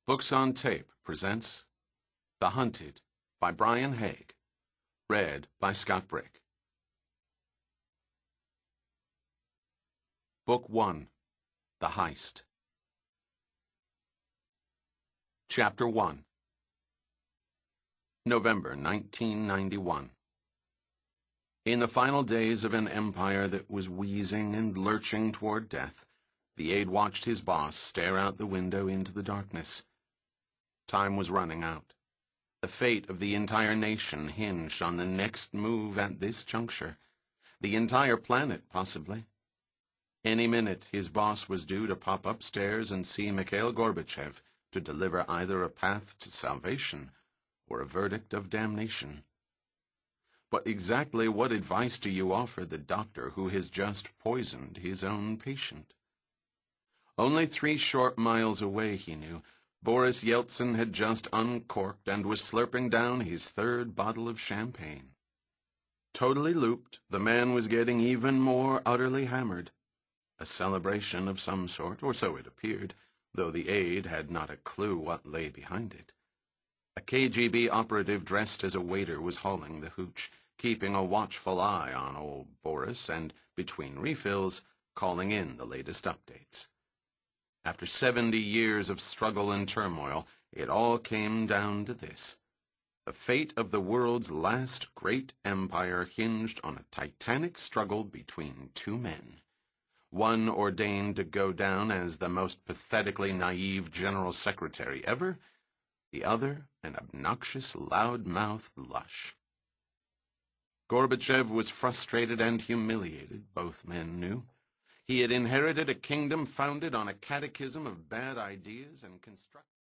Books on Tape presents The Hunted by Brian Haig, read by Scott Brick. Book 1, The Heist. Chapter 1. November 1991. In the final days of an empire that was wheezing and lurching toward death, the aide watched his boss stare out the window into the darkness. Time was running out. The fate of the entire nation hinged on the next move at this juncture. The entire planet, possibly. Any minute, his boss was due to pop upstairs and see Mikhail Gorbachev to deliver either a path to salvation or a verdict of damnation. But exactly what advice do you offer the doctor who has just poisoned his own patient? Only 3 short miles away, he knew, Boris Yeltsin had just uncorked and was slurping down his 3rd bottle of champagne. Totally looped, the man was getting even more utterly hammered. A celebration of some sort, or so it appeared, though the aide had not a clue what lay behind it. A KGB operative dressed as a waiter was hauling the hooch, keeping a watchful eye on old Boris and, between refills, calling in the latest updates. After 70 years of struggle and turmoil, it all came down to this. The fate of the world's last great empire hinged on a titanic struggle between 2 men. One ordained to go down as the most pathetically naive general secretary ever, the other an obnoxious, loud-mouthed lush. Gorbachev was frustrated and humiliated, both men knew. He had inherited a kingdom founded on a catechism of bad ideas and constructed